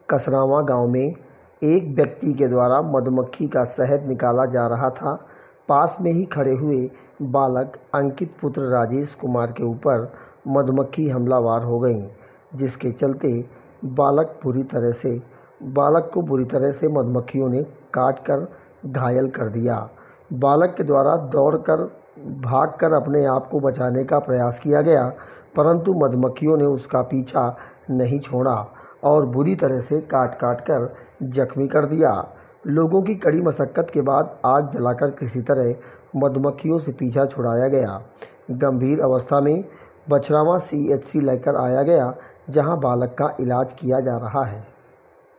कसरावां गांव में एक व्यक्ति के द्वारा मधुमक्खी का शहद निकाला जा रहा था। पास में ही खड़े हुए बालक अंकित पुत्र राजेश कुमार के ऊपर मधुमक्खी हमलावर हो गई, जिसके चलते बालक को बुरी तरह से मधुमक्खियों ने काट कर घायल कर दिया। बालक के द्वारा दौड़कर भागकर अपने आप को बचाने का प्रयास किया गया, परंतु मधुमक्खियों ने उसका पीछा नहीं छोड़ा और बुरी तरह से काट कर जख्मी कर दिया। लोगों की कड़ी मशक्कत के बाद आग जलाकर किसी तरह मधुमक्खियों से पीछा छुड़ाया गया। गंभीर अवस्था में बछरावां CHC लेकर आया गया, जहां बालक का इलाज किया जा रहा है।